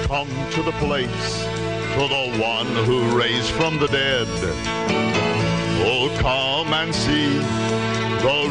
come to the place, to the one who raised from the dead. Oh, come and see the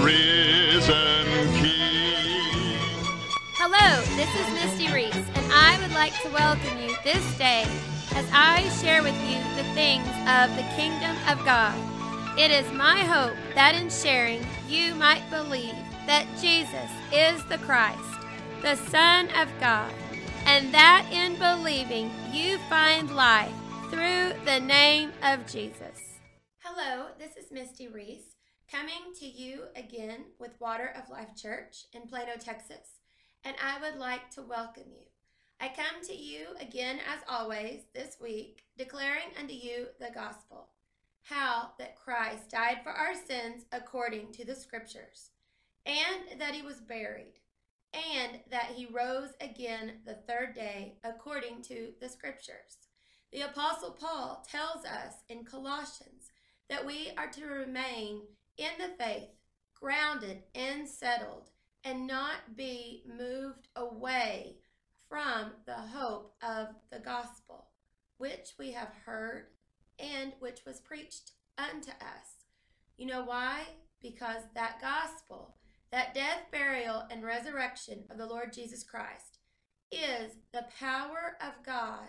risen King. Hello, this is Misty Reese, and I would like to welcome you this day as I share with you the things of the kingdom of God. It is my hope that in sharing you might believe that Jesus is the Christ, the Son of God, and that in believing you find life through the name of Jesus. Hello, this is Misty Reese, coming to you again with Water of Life Church in Plano, Texas, and I would like to welcome you. I come to you again as always this week, declaring unto you the gospel, how that Christ died for our sins according to the scriptures, and that he was buried, and that he rose again the third day according to the scriptures. The Apostle Paul tells us in Colossians that we are to remain in the faith, grounded and settled, and not be moved away from the hope of the gospel, which we have heard and which was preached unto us. You know why? Because that gospel, that death, burial, and resurrection of the Lord Jesus Christ is the power of God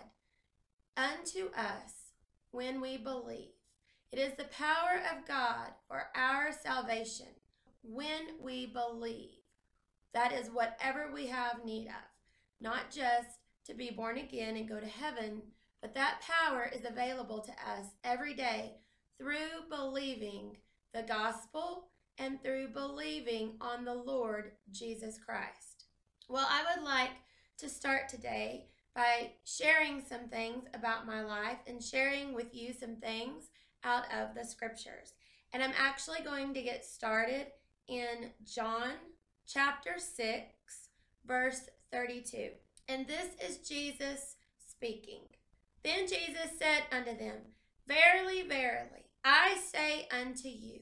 unto us when we believe. It is the power of God for our salvation when we believe. That is whatever we have need of. Not just to be born again and go to heaven, but that power is available to us every day through believing the gospel and through believing on the Lord Jesus Christ. Well, I would like to start today by sharing some things about my life and sharing with you some things out of the scriptures. And I'm actually going to get started in John chapter 6, verse 32. And this is Jesus speaking. Then Jesus said unto them, Verily, verily, I say unto you,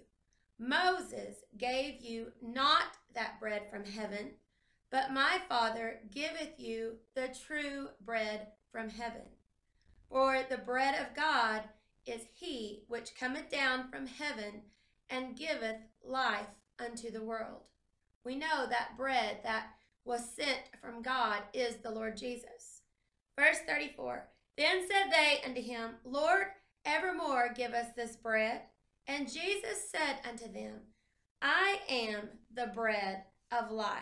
Moses gave you not that bread from heaven, but my Father giveth you the true bread from heaven. For the bread of God is he which cometh down from heaven and giveth life unto the world. We know that bread that was sent from God is the Lord Jesus. Verse 34, Then said they unto him, Lord, evermore give us this bread. And Jesus said unto them, I am the bread of life.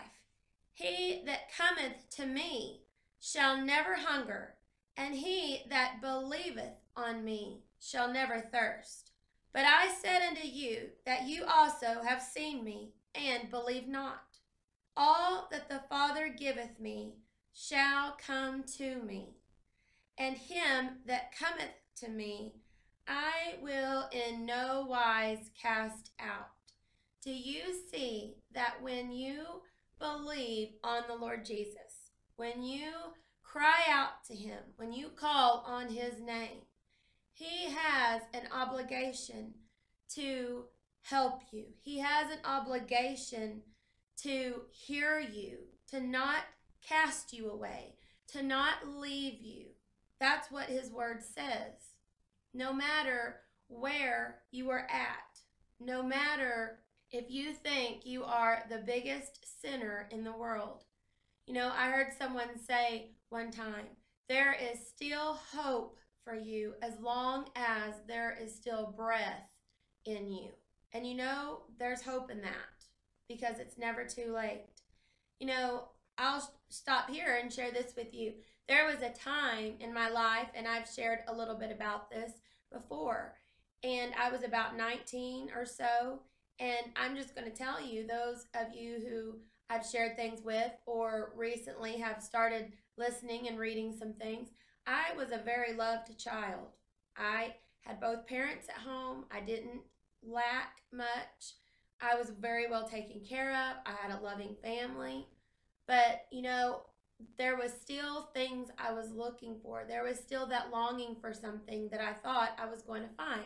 He that cometh to me shall never hunger, and he that believeth on me shall never thirst. But I said unto you that you also have seen me, and believe not. All that the Father giveth me shall come to me, and him that cometh to me I will in no wise cast out. Do you see that when you believe on the Lord Jesus, when you cry out to him, when you call on his name, he has an obligation to help you. He has an obligation to hear you, to not cast you away, to not leave you. That's what his word says. No matter where you are at, no matter if you think you are the biggest sinner in the world. You know, I heard someone say one time, there is still hope for you as long as there is still breath in you. And you know, there's hope in that because it's never too late. You know, I'll stop here and share this with you. There was a time in my life, and I've shared a little bit about this before, and I was about 19 or so, and I'm just going to tell you, those of you who I've shared things with or recently have started listening and reading some things, I was a very loved child. I had both parents at home. I didn't lack much. I was very well taken care of. I had a loving family, but you know, there was still things I was looking for. There was still that longing for something that I thought I was going to find.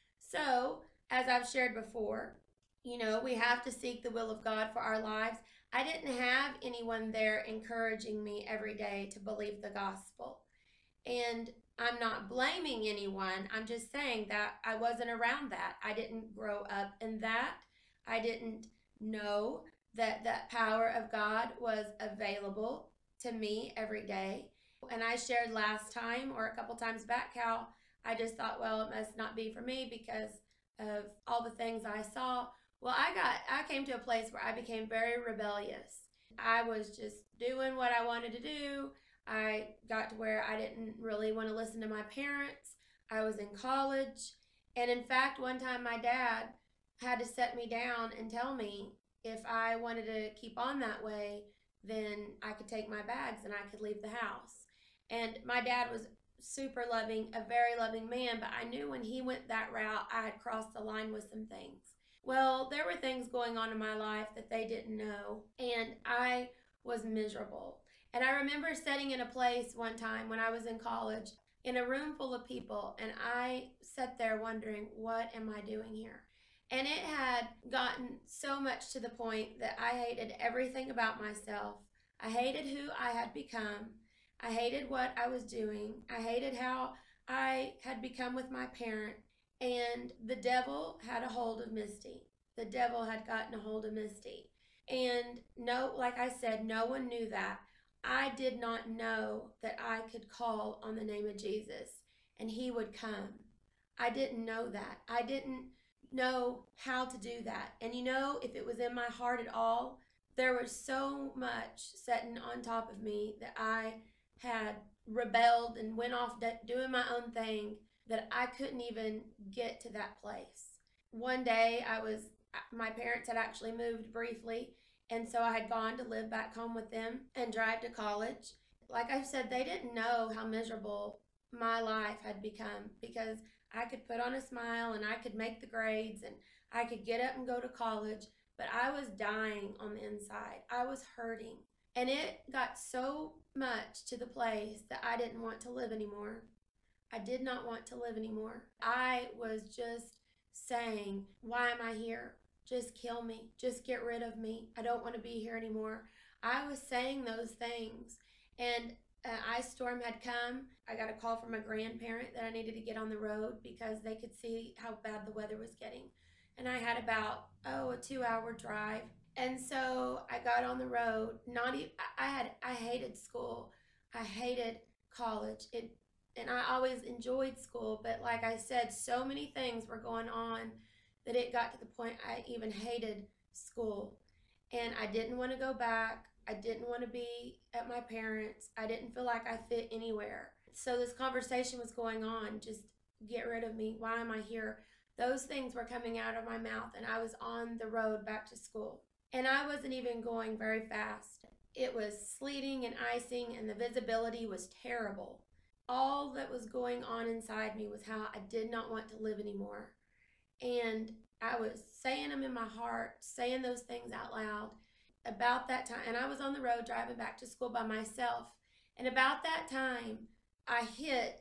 So, as I've shared before, you know, we have to seek the will of God for our lives. I didn't have anyone there encouraging me every day to believe the gospel. And I'm not blaming anyone. I'm just saying that I wasn't around that. I didn't grow up in that. I didn't know that that power of God was available to me every day. And I shared last time or a couple times back how I just thought, well, it must not be for me because of all the things I saw. Well, I came to a place where I became very rebellious. I was just doing what I wanted to do. I got to where I didn't really want to listen to my parents. I was in college. And in fact, one time my dad had to set me down and tell me if I wanted to keep on that way, then I could take my bags and I could leave the house. And my dad was super loving, a very loving man, but I knew when he went that route, I had crossed the line with some things. Well, there were things going on in my life that they didn't know, and I was miserable. And I remember sitting in a place one time when I was in college in a room full of people, and I sat there wondering, what am I doing here? And it had gotten so much to the point that I hated everything about myself. I hated who I had become. I hated what I was doing. I hated how I had become with my parent. And the devil had a hold of Misty. The devil had gotten a hold of Misty. And no, like I said, no one knew that. I did not know that I could call on the name of Jesus and he would come. I didn't know that. I didn't know how to do that. And you know, if it was in my heart at all, there was so much sitting on top of me that I had rebelled and went off doing my own thing that I couldn't even get to that place. One day my parents had actually moved briefly, and so I had gone to live back home with them and drive to college. Like I said, they didn't know how miserable my life had become because I could put on a smile and I could make the grades and I could get up and go to college, but I was dying on the inside. I was hurting. And it got so much to the place that I didn't want to live anymore. I did not want to live anymore. I was just saying, why am I here? Just kill me. Just get rid of me. I don't want to be here anymore. I was saying those things. And an ice storm had come. I got a call from a grandparent that I needed to get on the road because they could see how bad the weather was getting. And I had about, a 2-hour drive. And so I got on the road. I hated school. I hated college. And I always enjoyed school, but like I said, so many things were going on that it got to the point I even hated school. And I didn't want to go back. I didn't want to be at my parents'. I didn't feel like I fit anywhere. So this conversation was going on, just get rid of me. Why am I here? Those things were coming out of my mouth, and I was on the road back to school. And I wasn't even going very fast. It was sleeting and icing, and the visibility was terrible. All that was going on inside me was how I did not want to live anymore. And I was saying them in my heart, saying those things out loud. About that time, and I was on the road driving back to school by myself. And about that time, I hit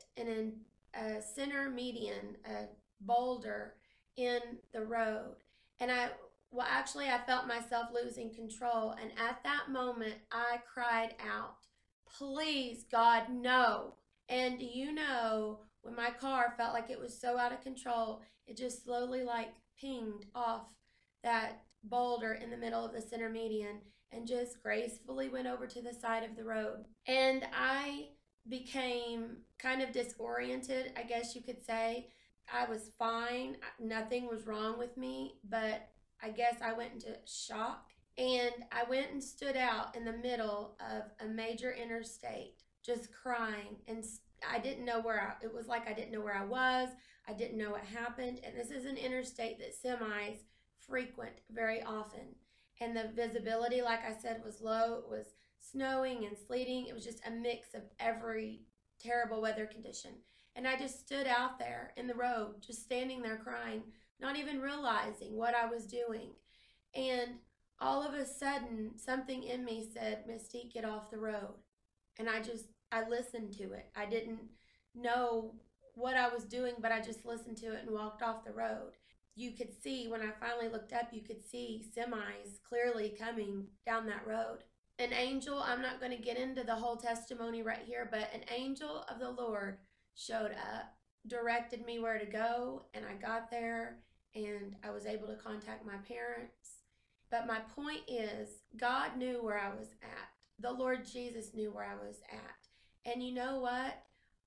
a center median, a boulder in the road. And I felt myself losing control. And at that moment, I cried out, please, God, no. And you know, when my car felt like it was so out of control, it just slowly like pinged off that boulder in the middle of the center median and just gracefully went over to the side of the road. And I became kind of disoriented, I guess you could say. I was fine. Nothing was wrong with me, but I guess I went into shock. And I went and stood out in the middle of a major interstate, just crying. And I didn't know it was like I didn't know where I was. I didn't know what happened. And this is an interstate that semis frequent very often. And the visibility, like I said, was low. It was snowing and sleeting. It was just a mix of every terrible weather condition. And I just stood out there in the road, just standing there crying, not even realizing what I was doing. And all of a sudden, something in me said, Misty, get off the road. And I listened to it. I didn't know what I was doing, but I just listened to it and walked off the road. You could see, when I finally looked up, you could see semis clearly coming down that road. an angel, I'm not going to get into the whole testimony right here, but an angel of the Lord showed up, directed me where to go, and I got there and I was able to contact my parents. But my point is, God knew where I was at. The Lord Jesus knew where I was at. And you know what?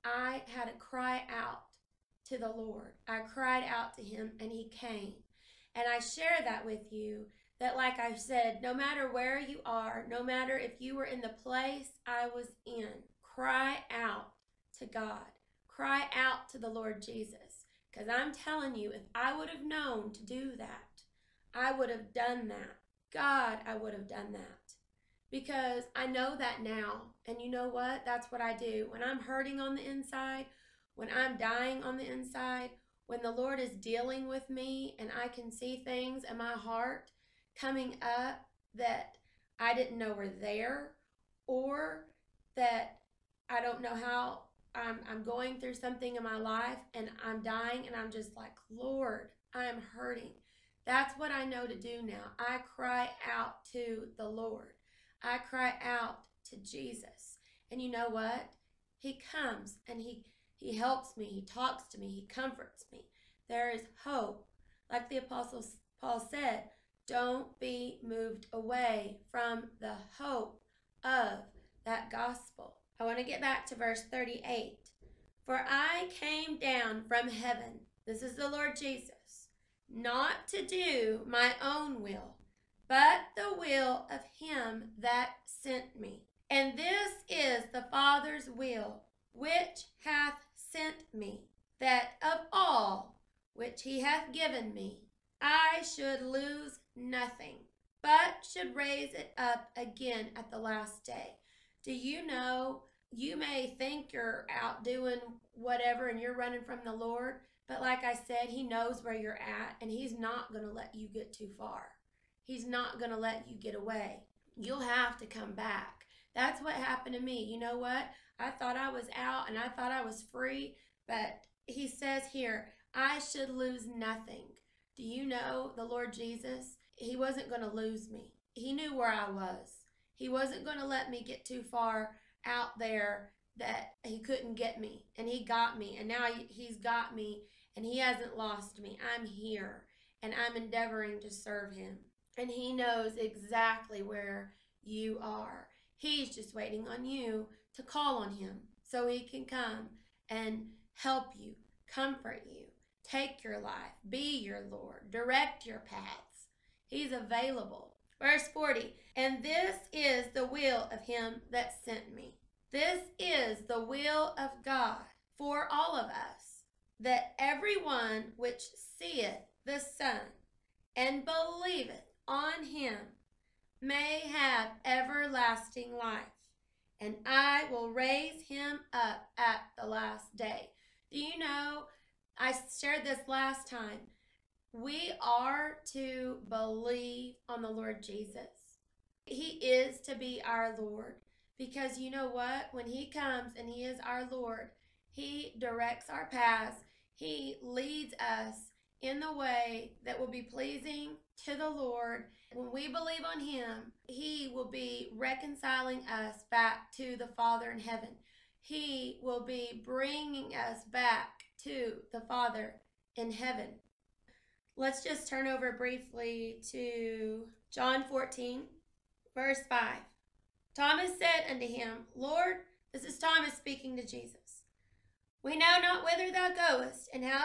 I had to cry out to the Lord. I cried out to him and he came. And I share that with you, that like I said, no matter where you are, no matter if you were in the place I was in, cry out to God. Cry out to the Lord Jesus. Because I'm telling you, if I would have known to do that, I would have done that. God, I would have done that. Because I know that now. And you know what? That's what I do. When I'm hurting on the inside, when I'm dying on the inside, when the Lord is dealing with me and I can see things in my heart coming up that I didn't know were there, or that I don't know how I'm going through something in my life and I'm dying and I'm just like, Lord, I am hurting. That's what I know to do now. I cry out to the Lord. I cry out to Jesus. And you know what? He comes and he helps me. He talks to me. He comforts me. There is hope. Like the Apostle Paul said, don't be moved away from the hope of that gospel. I want to get back to verse 38. For I came down from heaven, this is the Lord Jesus, not to do my own will, but the will of him that sent me. And this is the Father's will, which hath sent me, that of all which he hath given me, I should lose nothing, but should raise it up again at the last day. Do you know, you may think you're out doing whatever and you're running from the Lord, but like I said, he knows where you're at and he's not going to let you get too far. He's not going to let you get away. You'll have to come back. That's what happened to me. You know what? I thought I was out and I thought I was free, but he says here, I should lose nothing. Do you know the Lord Jesus? He wasn't going to lose me. He knew where I was. He wasn't going to let me get too far out there that he couldn't get me. And he got me. And now he's got me and he hasn't lost me. I'm here and I'm endeavoring to serve him. And he knows exactly where you are. He's just waiting on you to call on him so he can come and help you, comfort you, take your life, be your Lord, direct your paths. He's available. Verse 40, and this is the will of him that sent me. This is the will of God for all of us, that everyone which seeth the Son and believeth on him may have everlasting life, and I will raise him up at the last day. Do you know, I shared this last time, we are to believe on the Lord Jesus. He is to be our Lord, because you know what? When he comes and he is our Lord, he directs our paths. He leads us in the way that will be pleasing to the Lord. When we believe on him, he will be reconciling us back to the Father in heaven. He will be bringing us back to the Father in heaven. Let's just turn over briefly to John 14, verse 5. Thomas said unto him, Lord, this is Thomas speaking to Jesus, we know not whither thou goest, and how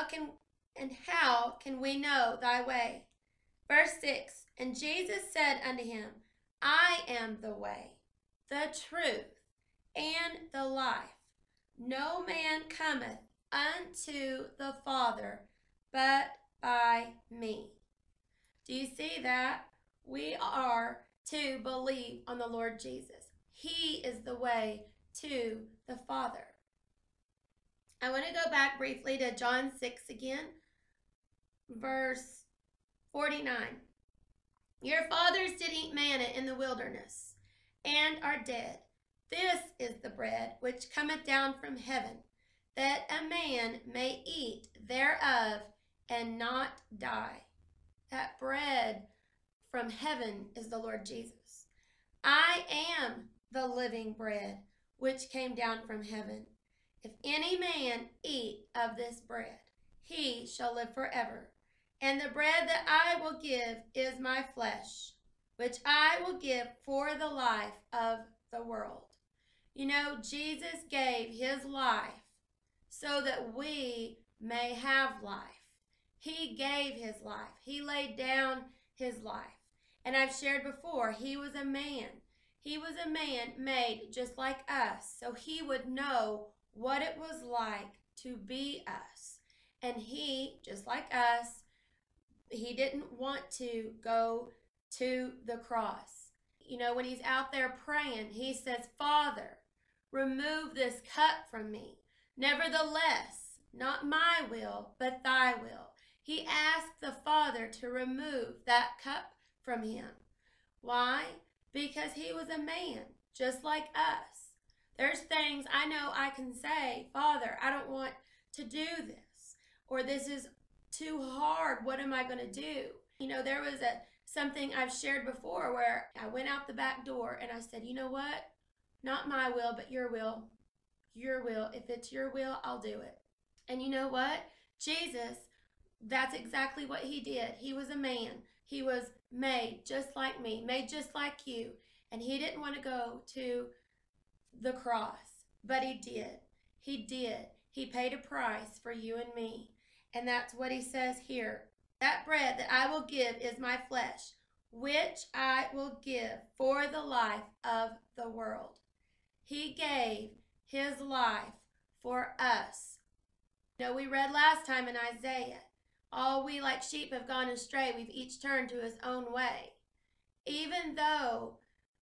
can we know thy way? Verse 6, and Jesus said unto him, I am the way, the truth, and the life. No man cometh unto the Father but by me. Do you see that? We are to believe on the Lord Jesus. He is the way to the Father. I want to go back briefly to John 6 again, verse 49. Your fathers did eat manna in the wilderness, and are dead. This is the bread which cometh down from heaven, that a man may eat thereof and not die. That bread from heaven is the Lord Jesus. I am the living bread which came down from heaven. If any man eat of this bread, he shall live forever. And the bread that I will give is my flesh, which I will give for the life of the world. You know, Jesus gave his life so that we may have life. He gave his life. He laid down his life. And I've shared before, he was a man. He was a man made just like us, so he would know what it was like to be us. And he, just like us, he didn't want to go to the cross. You know, when he's out there praying, he says, Father, remove this cup from me. Nevertheless, not my will, but thy will. He asked the Father to remove that cup from him. Why? Because he was a man, just like us. There's things I know I can say, Father, I don't want to do this, or this is too hard. What am I going to do? You know, there was something I've shared before where I went out the back door and I said, you know what? Not my will, but your will. Your will. If it's your will, I'll do it. And you know what? Jesus, that's exactly what he did. He was a man. He was made just like me, made just like you. And he didn't want to go to the cross, but he did. He did. He paid a price for you and me. And that's what he says here. That bread that I will give is my flesh, which I will give for the life of the world. He gave his life for us. You know, we read last time in Isaiah, all we like sheep have gone astray, we've each turned to his own way. Even though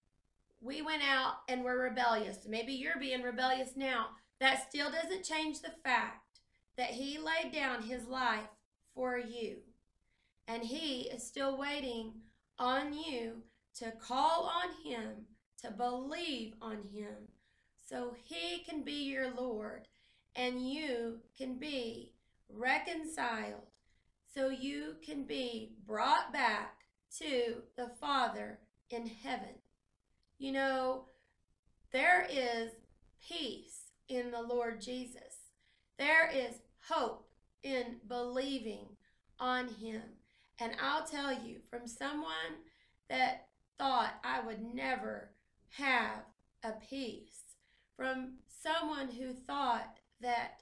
we went out and were rebellious, maybe you're being rebellious now, that still doesn't change the fact that he laid down his life for you. And he is still waiting on you to call on him, to believe on him, so he can be your Lord and you can be reconciled, so you can be brought back to the Father in heaven. You know, there is peace in the Lord Jesus. There is hope in believing on him. And I'll tell you, from someone that thought I would never have a peace, from someone who thought that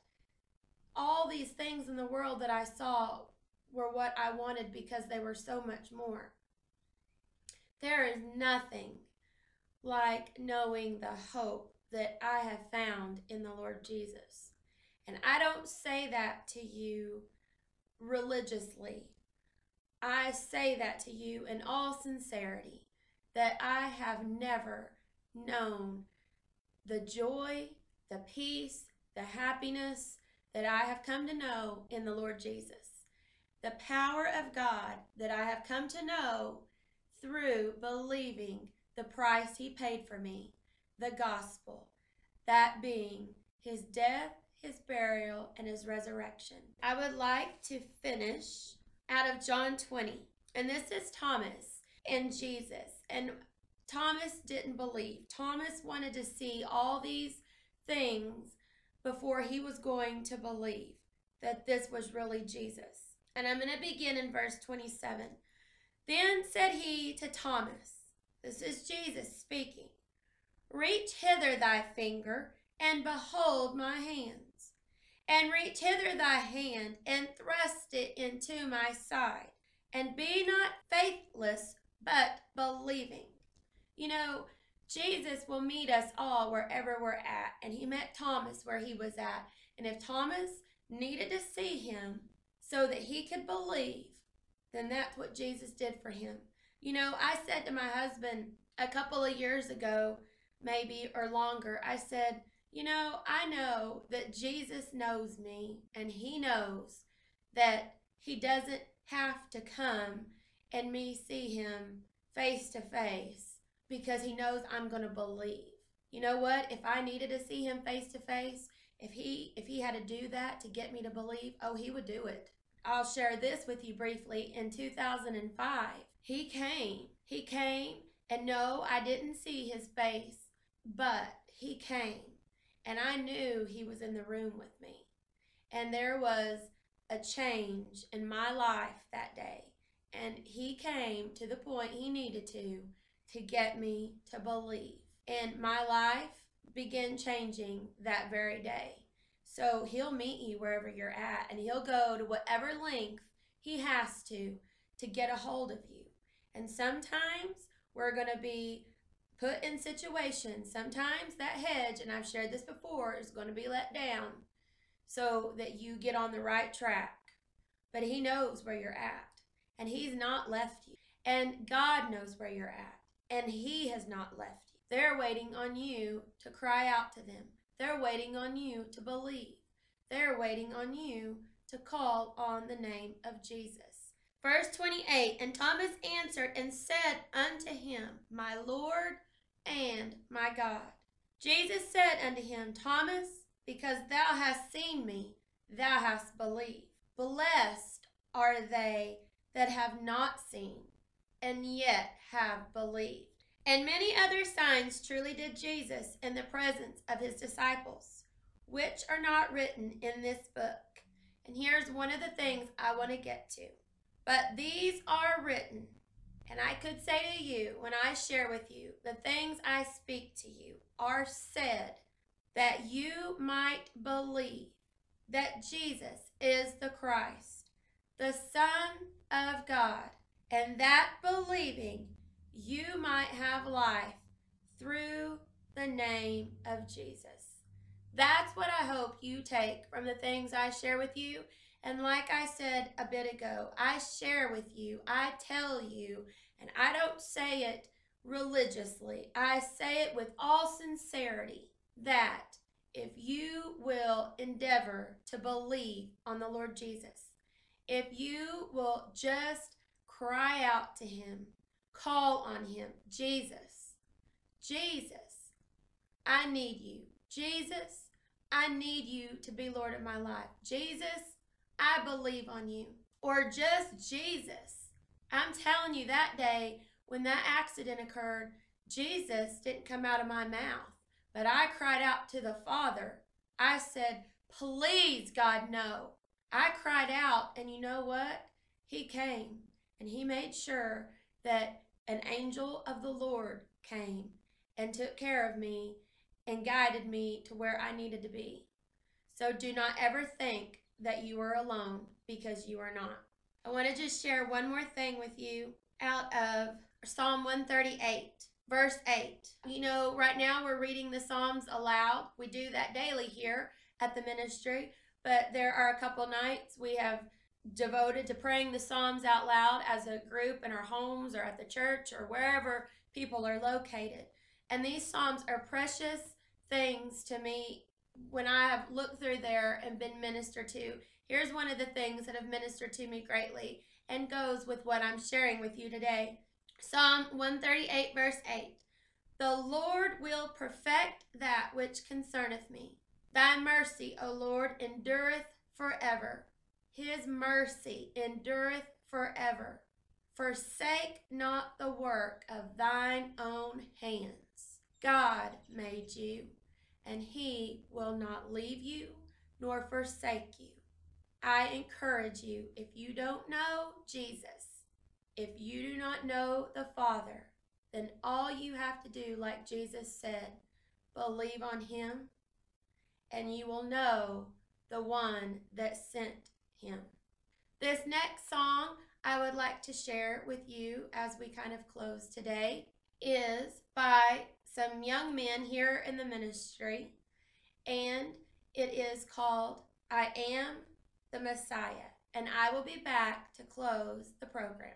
all these things in the world that I saw were what I wanted because they were so much more. There is nothing like knowing the hope that I have found in the Lord Jesus. And I don't say that to you religiously. I say that to you in all sincerity, that I have never known the joy, the peace, the happiness that I have come to know in the Lord Jesus. The power of God that I have come to know through believing the price he paid for me, the gospel, that being his death, his burial, and his resurrection. I would like to finish out of John 20, and this is Thomas and Jesus. And Thomas didn't believe. Thomas wanted to see all these things before he was going to believe that this was really Jesus. And I'm going to begin in verse 27. Then said he to Thomas, this is Jesus speaking, reach hither thy finger, and behold my hands. And reach hither thy hand, and thrust it into my side. And be not faithless, but believing. You know, Jesus will meet us all wherever we're at. And he met Thomas where he was at. And if Thomas needed to see him so that he could believe, then that's what Jesus did for him. You know, I said to my husband a couple of years ago, maybe, or longer, I said, you know, I know that Jesus knows me, and he knows that he doesn't have to come and me see him face to face because he knows I'm going to believe. You know what? If I needed to see him face to face, if he had to do that to get me to believe, oh, he would do it. I'll share this with you briefly. In 2005, he came And no, I didn't see his face, but he came, and I knew he was in the room with me. And there was a change in my life that day. And he came to the point he needed to get me to believe. And my life began changing that very day. So he'll meet you wherever you're at, and he'll go to whatever length he has to get a hold of you. And sometimes we're going to be put in situations. Sometimes that hedge, and I've shared this before, is going to be let down so that you get on the right track. But he knows where you're at, and he's not left you. And God knows where you're at, and he has not left you. They're waiting on you to cry out to them. They're waiting on you to believe. They're waiting on you to call on the name of Jesus. Verse 28, and Thomas answered and said unto him, My Lord and my God. Jesus said unto him, Thomas, because thou hast seen me, thou hast believed. Blessed are they that have not seen, and yet have believed. And many other signs truly did Jesus in the presence of his disciples, which are not written in this book. And here's one of the things I want to get to. But these are written, and I could say to you, when I share with you, the things I speak to you are said, that you might believe that Jesus is the Christ, the Son of God, and that believing you might have life through the name of Jesus. That's what I hope you take from the things I share with you. And like I said a bit ago, I share with you, I tell you, and I don't say it religiously. I say it with all sincerity, that if you will endeavor to believe on the Lord Jesus, if you will just cry out to him, call on him, Jesus, Jesus, I need you. Jesus, I need you to be Lord of my life. Jesus, I believe on you. Or just Jesus. I'm telling you, that day when that accident occurred, Jesus didn't come out of my mouth, but I cried out to the Father. I said, please, God, no. I cried out, and you know what? He came, and he made sure that an angel of the Lord came and took care of me and guided me to where I needed to be. So do not ever think that you are alone, because you are not. I want to just share one more thing with you out of Psalm 138, verse 8. You know, right now we're reading the Psalms aloud. We do that daily here at the ministry, but there are a couple nights we have devoted to praying the Psalms out loud as a group in our homes or at the church or wherever people are located. And these Psalms are precious things to me when I have looked through there and been ministered to. Here's one of the things that have ministered to me greatly and goes with what I'm sharing with you today. Psalm 138, verse 8. The Lord will perfect that which concerneth me. Thy mercy, O Lord, endureth forever. His mercy endureth forever. Forsake not the work of thine own hands. God made you, and he will not leave you nor forsake you. I encourage you, if you don't know Jesus, if you do not know the Father, then all you have to do, like Jesus said, believe on him, and you will know the one that sent him. This next song I would like to share with you as we kind of close today is by some young men here in the ministry, and it is called I Am the Messiah, and I will be back to close the program.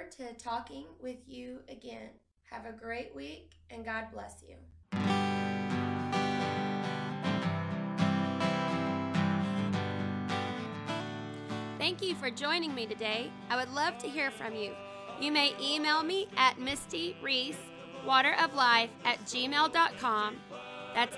forward to talking with you again. Have a great week, and God bless you. Thank you for joining me today. I would love to hear from you. You may email me at Misty Reese, wateroflife@gmail.com. That's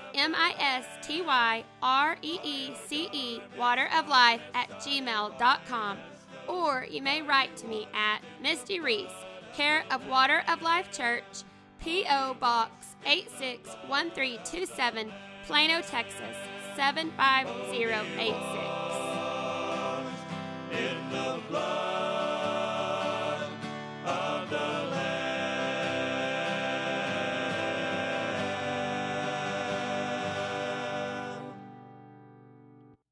MISTYREECE, wateroflife@gmail.com. Or you may write to me at Misty Reese, care of Water of Life Church, P.O. Box 861327, Plano, Texas 75086. In the blood.